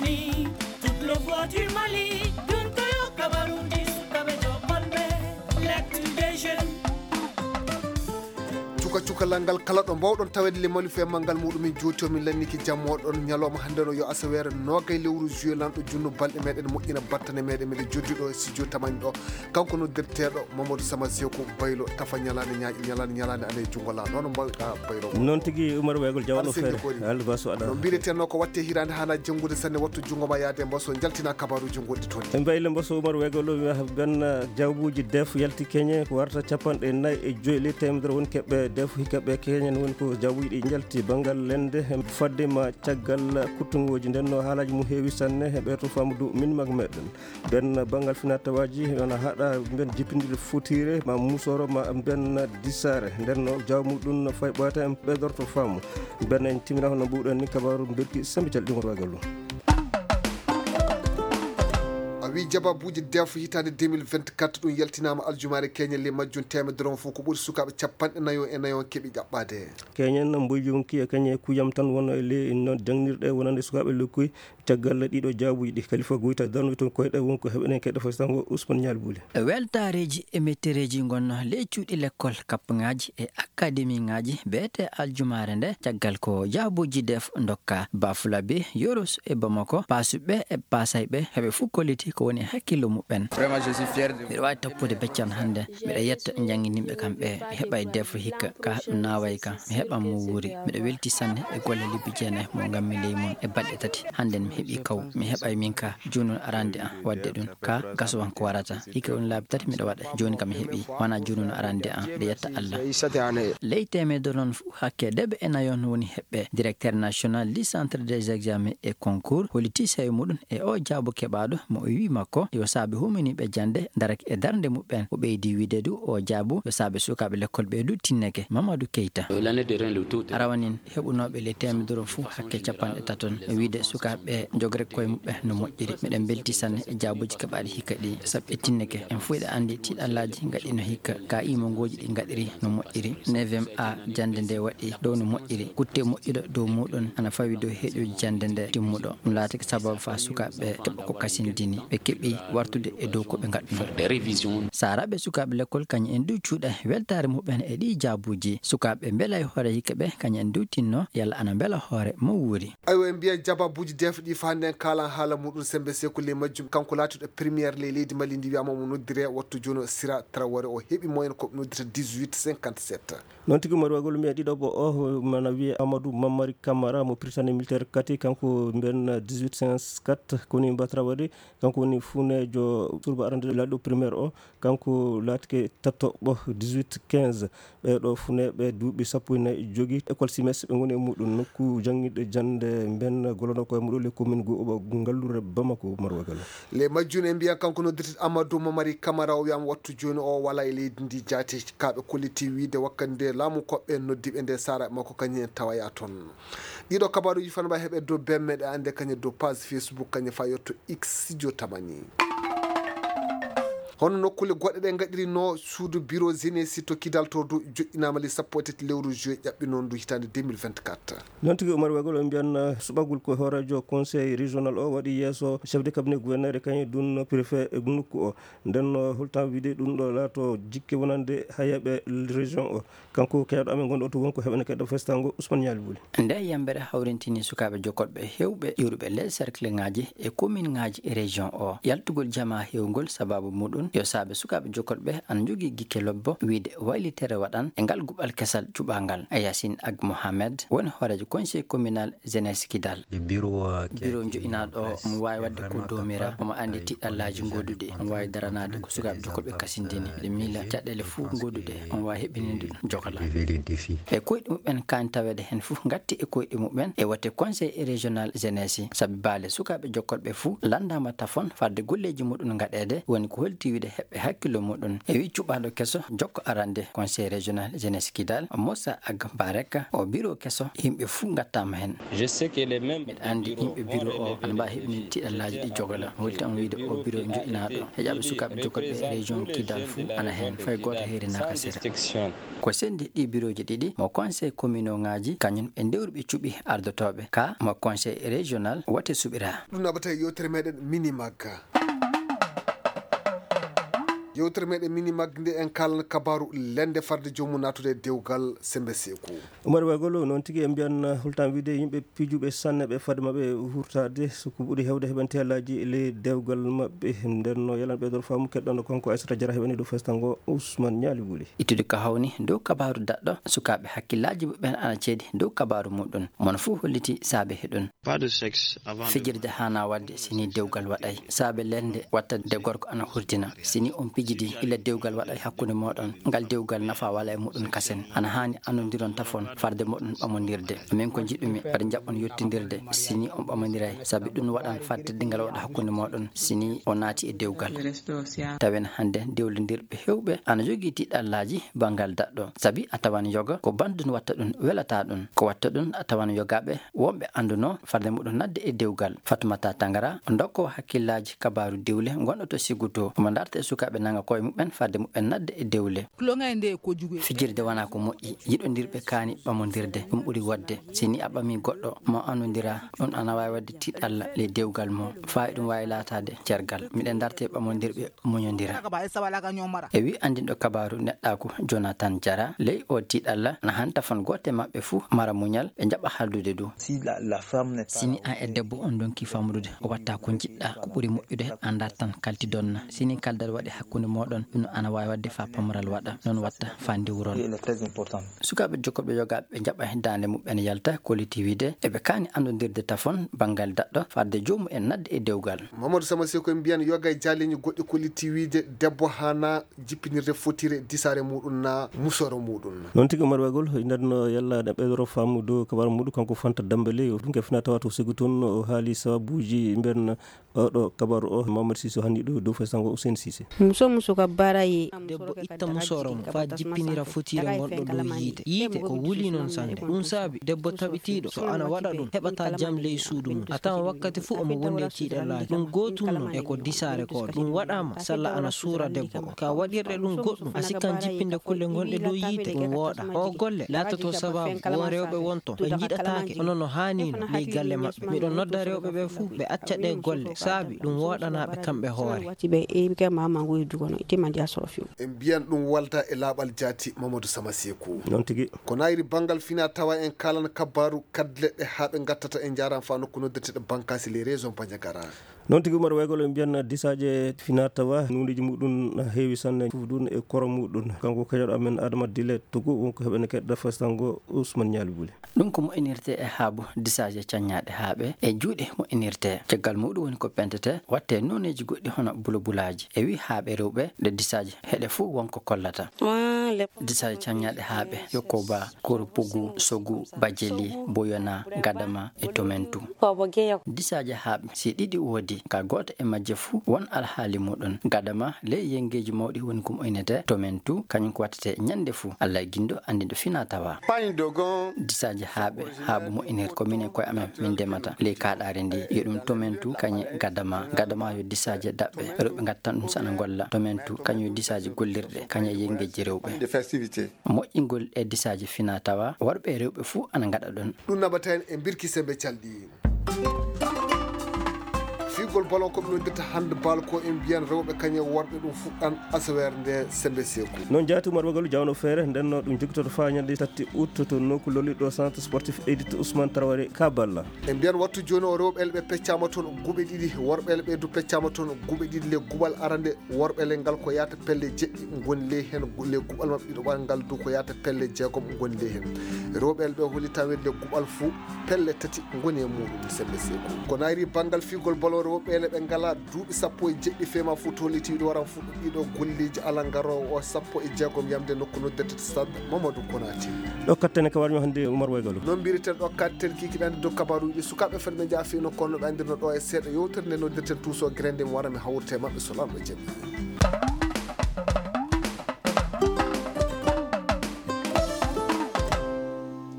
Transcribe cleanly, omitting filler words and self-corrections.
Mauritanie, toute le voix du Mali, d'une Toyo Kabarundi, Soukabe Jokolbe, l'actu des jeunes. cukalangal kala ɗo mbawɗon tawede le mali fe mangal muɗum min joti min lanniki jammoɗon ñalawma hande no yo asawere nogay lewru juillet lanɗo junno balɗe meɗen moƴƴina battane meɗen miɗe joddiɗo e studio tamani ɗo kanko noddirteɗo Mamadou Sama Sekou Baylo tafa ñalade ñalade ane jungo la noon mbawɗa Baylo noon tigui Oumar Weygol jawano feere albaso aɗa no mbiɗetenno ko watte hirande hana janggude sanne wattu jungo ma yaade mbaso jaltina kabaruji goɗɗi toon e mbayle mbaso Oumar Weygol ben jawbuji def yalti keñe ko warta capanɗe nayyi e joyi ley temedere woni keɓɓe def hikkaɓe keñen woni ko jawuji ɗi jalti banggal lende faddema caggal kuttungoji ndenno haalaji mum heewi sanne heɓe to famudu min mag meɗen ben banggal finatawaji wona haɗa ben jippindirde futire ma musoro ma ben dissare ndenno jawmuɗum fay ɓoyata en ɓeydorto faamu ben en timina hono mbuɗon ni kabaru berki sambital ɗingol wagal wi jababuji def hitande 2024 ɗum yaltinama aljumare keñel le majjum temedere fof ko ɓuuri sukaɓe capanɗe nayo e nayo keeɓi ƴaɓɓade keñen mboyjum ki kañe kuyam tan wona le no jangnirɗe wonande sukaɓe lokkuy caggal ɗiɗo jaabuji ɗi kalifa goyta darnude toon koyɗe wonko heɓenen keɗe fo tango Ousmane Ñalbouli weltareji e mettereji gonno ley cuuɗi l'école kappaŋaji e académie ŋaji beete aljumare nde caggal ko jaabuji def dokka Bafulabe Yoros e Bamako pasuɓe e pasayɓe heɓe fu kolliti ko woni hakkillo muɓɓen mbiɗa wawi toppude beccam hannde mbiɗa yetta jangguinimɓe kamɓe mi heɓa defo hikka ka ɗum naway kam mi heɓan mo wuuri mbiɗa welti sanne e golle libbi jeenayi mo gammi ley mum e balɗe tati hannde mi heeɓi kaw mi heɓay min ka joni arande an wadde ɗum ka gasowan ko warata hikka on laabi tati mbiɗa waɗa joni kam mi heeɓi wona joni no arande an mbiɗa yetta Allah ley temedere noon fou hakke debbe e nayon woni heɓɓe directeur national du centre des examens et concours holiti sewi muɗum e o jaabo keɓaɗo mo o wi makko yo saabe huminiɓe jande darake e darde muɓɓen o ɓeydi wiide du o jaabu yo saabe sukaɓe l'école ɓeydu tinneke Mamadou Keita arawanin heɓunoɓe le temedere fou hakke capanɗe taton e wiide sukaɓe jogre koye muɓɓe no moƴƴiri miɗen belti sanne e jaabuji keɓaɗi hikka ɗi saabu e tinneke en fuu eɗe andi tiɗallaji gaɗino hikka ka imongoji ɗi gaɗiri no moƴƴiri 9e A jande nde waɗi dow no moƴƴiri kutte moƴƴuɗo dow muɗum ana fawi dow heeƴoji jande nde timmuɗo ɗum laati ko sababu fa sukaɓe keɓa ko kasindini ɓe keeɓi wartude e dow koɓe gaɗɗuno saraɓe sukaɓe l'école kañum en du cuuɗa weltare muɓɓen e ɗi jaabuji sukaɓe beela e hoore hikka ɓe kañum en du tinno yalla ana beela hoore mo wuuri aywa en mbiya jababuji def ɗi fa hande en kalan haala muɗum Sembe Sekou le majjum kanko laatuɗo premiére le leydi Mali ndi wiyama mo noddire wattu joni Sira Traoré o heeɓi moyen ko noddirta 18,57 noon tigui Oumar Weygol mi ɗiɗo bo o mana wiye Amadou Mamari Camara mo prytannique militaire kati kanko ben 18,54 koni Traoré kanko woni funejo surba arande laaɗo primaire o kanko laatike tattoɓo 18,15 ɓeɗo funeɓe duuɓi sappo e nayyi jogui école simes ɓe goni e muɗum nokku jangguiɗe jande ben golono koye muɗum le commune go ngallure Bamako Oumar Weygol le majjum en mbiyan kanko noddirta Amadou Mamari Camara o wiyama wattu joni o wala e leydi ndi jaati kaɓe kolliti wiide wakkati nde laamu koɓɓe noddiɓe nde sara makko kañum en tawaya toon ɗiɗo kabaruji fan mba heeɓe dow bemmeɗe ande kañum dow page Facebook kañum fa yetto X studio tamani hono nokkule goɗɗe ɗe gaɗirino suudu bureau Génési to Kidal to dow joƴƴinama le sappo e tati lewru juillet ƴaɓɓi noon du hitande 2024 noon tigui Oumar Weygol o mbiyan suɓagol ko horajo conseil régional o waɗi yesso chef de cabinet gouverneur e kañum ɗum préfet e nokku o ndenno holtan wiide ɗum ɗo laato jikke wonande hayaɓe région o kanko kewɗo amen gonɗo to wonko heɓene keɗɗo festango Ousmane Ñalbouli nde yamɓere hawrintini sukaɓe jokkotɓe hewɓe ƴewruɓe les cercle ŋaji e commune ŋaji e région o yaltugol jama hewgol sababu muɗum yo saabe sukaɓe jokkoɗɓe ana jogui guikke lobbo wiide waylitere waɗan e ngal guɓal kesal cuɓagal Yassine Ag Mohamed woni hoorejo conseil communal jeunesse Kidal bureau joƴinaɗo mo wawi wadde ko domira omo andi tiɗɗallaji goduɗe omo wawi daranade ko sukaɓe jokkoɗɓe kasindini ɓe miila caɗele fou goduɗe omo wawi heɓininde ɗum jokala e koyɗe muɓɓen kan tawede hen fou gatti e koyɗe muɓɓen e watte conseil régional jeunesse saabi baale sukaɓe jokkoɗɓe fou landama tafon fadde golleji muɗum gaɗede woni ko holti moƴƴude heɓɓe hakkillo muɗum e wi cuɓaɗo kesso jokko arande conseil régional jeunesse Kidal Moussa Ag Bareka o bureau kesso yimɓe fuu gattama hen. Miɗa andi yimɓe bureau o ana mbawi heɓni tiɗallaji ɗi jogola holti an wiide o bureau joƴinaɗo heƴaɓe sukaɓe jokkoɓe région Kidal fuu ana hen fay goto heeri nakasira ko sendi ɗi bureau ji ɗiɗi mo conseil communaux ngaji kañum e ndewruɓe cuɓi ardotoɓe ka mo conseil régional wate suɓira. ɗum naɓata yewtere meɗen minimagga. yewtere meɗen minimagga nde en kalana kabaru lende farde jomum natude dewgal sembe sekou. Oumar Wagolo noon tigui en mbiyan hultan wiide yimɓe pijuɓe sanne ɓe fade mabɓe hurtade soko ɓuuri hewde heɓante hallaji le dewgal mabɓe nden no yalan ɓeɗon faamu keɗɗon konko Aissata Diarra heɓani ɗo festango Ousmane Niali Wuli ittude ka hawni dow kabaru daɗɗo sukaɓe hakkillaji muɓen ana ceedi dow kabaru muɗum mono fuu holliti saabe heɗon fijirde hana wadde sini dewgal waɗay saabe lende watta de gorko ana hurtina sini on pijidi ila dewgal waɗay hakkude moɗon ngal dewgal nafa wala e muɗum kasen ana hani anodiron tafon farde moɗon ɓamodirde min ko jiɗɗumi waɗa jaɓɓon yettodirde sini on ɓamodiray saabi ɗum waɗan fadde ngal waɗa hakkude moɗon sini o naati e dewgal tawen hande dewlodirɓe hewɓe ana jogui tiɗallaji bangal daɗɗo saabi a tawan yoga ko bandu watta ɗum welata ɗum ko watta ɗum a tawan yogaɓe wonɓe anduno farde muɗum nadde e dewgal Fatoumata Tangara dokko hakkillaji kabaru dewle gonɗo to Siguto omo darta e sukaɓe nanga koye muɓen farde muɓen nadde e dewle fijirde wona ko moƴƴi yiɗodirɓe kaani ɓamodirde ɗum ɓuuri wadde sini a ɓami goɗɗo mo anodira ɗum ana wawi wadde tiɗalla le dewgal mo fawi ɗum wawi latade cergal miɗen darte ɓamodirɓe muñodira e wi andinɗo kabaru neɗɗaku Jonathan Diarra ley o tiɗalla na han tafon gote mabɓe fuu mara muñal ɓe jaɓa haldude dow sini an e debbo on donki famrude o watta ko jiɗɗa ko ɓuuri moƴƴude an dartan kaltidonna sini kaldal waɗi hakkude moɗon ɗum ana wawi wadde fa pamaral waɗa non watta fa ndiwrol sukaɓe jokkoɓe yogaɓe ɓe jaɓa dande muɓen yalta koliti wiide eɓe kani andodirde tafon bangal daɗɗo farde jomum en nadde e dewgal. Mamadou Sama Seko en mbiyan yoga e jaleñi goɗɗi koliti wiide debbo hana jippinirde fotire disare muɗum na musoro muɗum noon tigui Oumar Wagol ndenno yalla ne ɓeydoro fammu dow kabaru muɗum kanko Fanta Dambélé ɗum kefna tawa to Ségu toon o haali sababuji mbiyen oɗo kabaru o Mamadou Cissé hanni ɗo dow festango Ousseine Cissé muso ka barayi debbo itta musoro mo fa jippinira fotire gonɗo dow yiite ko wuli noon sande ɗum saabi debbo taɓitiɗo so ana waɗa ɗum heɓata jam ley suudu mum a tawan wakkati fuu omo wonde tiɗallaji ɗum gotum noon eko disare koɗo ɗum waɗama salla ana suura debbo o ka waɗirɗe ɗum goɗɗum a sikkan jippinde kulle gonɗe dow yiite ɗum wooɗa o golle latoto sababu won rewɓe wonto ɓe jiɗatake onon no hanino ley galle mabɓe miɗon nodda rewɓe ɓe fuu ɓe acca ɗe golle saabi ɗum woɗanaɓe kamɓe hoore en mbiyan ɗum walda e laaɓal jaati Mamadou Sama Seko noon tigui ko nayri banggal fina tawa en kalana kabaru kadleɗɗe ha ɓe gattata en jaran fa nokku noddeteɗo bankasi les raisons Bandiagara noon tigui Oumar Wagol en mbiyan disaje fina tawa nundeji muɗum heewi sanne fufdun e koro muɗum kanko kañoɗo amen Adama Dile Togo wonko heɓene keɗɗa festango Ousmane Niali Wuli ɗum ko moƴƴinirte e haabu disaje cañaɗe haaɓe e juuɗe moƴƴinirte caggal muɗum woni ko pentete watte noneji goɗɗi hono bulabulaji e wi haaɓe rewɓe nde disaje heɗe fuu wonko kollata disaje cañaɗe haaɓe yokko ba koro Pougou Sogu Bajeli Boyona Gadama e Tomentu disaje haaɓe si ɗiɗi woodi ka goto e majje fuu won alhaali muɗum Gadama ley yengeji mawɗi woni ko moƴƴinete Tomentu kañum ko wattete ñande fuu Allah guindo andiɗo fina tawa disaje haaɓe haabu moƴƴinir ko minen koye amen min ndemata ley kaɗari ndi yo ɗum Tomentu kañe Gadama yo disaje daɓɓe rewɓe gattan ɗum sana golla Tomentu kañum yo disaje gollirɗe kañe yengeji rewɓe moƴƴingol e disaje fina tawa worɓe e rewɓe fuu ana gaɗa ɗon ɗum naɓata en e birki sembe calɗi figol ballon ko ɓe noddirta handball ko en mbiyan rewɓe kañe worɓe ɗum fuɗɗan asawere nde Sembe Sekou noon jaati Oumar Wagol jawno feere ndenno ɗum jogitoto fa ñande tatti août to nokku lolliɗo centre sportif Edith Ousmane Traoré Kaballa en mbiyan wattu joni o rewɓele ɓe peccama toon guuɓe ɗiɗi worɓele ɓe du peccama toon guuɓe ɗiɗi le guɓal arande worɓele ngal ko yata pelle jeɗɗi goni ley hen le guɓal mabɓe ɗiɗo ngal du ko yata pelle jeegom goni ley hen rewɓele ɓe holi tawen le guɓal fuu pelle tati goni e muɗum Sembe Sekou ko nayri banggal figol ballon rewɓele ɓe ngala duuɓi sappo e jeɗɗi fema fuu to hollitiɗo waran fuɗɗo ɗiɗo golleji ala garowo o sappo e jeegom yamde nokku noddete stade Mamadou Konaté ɗo kattene ko warmi hannde Oumar Wagol noon mbiriten ɗo katten kikiɗande dow kabaruji sukaɓe fed ɓe jaafino kono ɓe andirno ɗo e seeɗa yewtere nde noddirten tuuso grande mi wara mi hawrte mabɓe so lamɗo jaɓi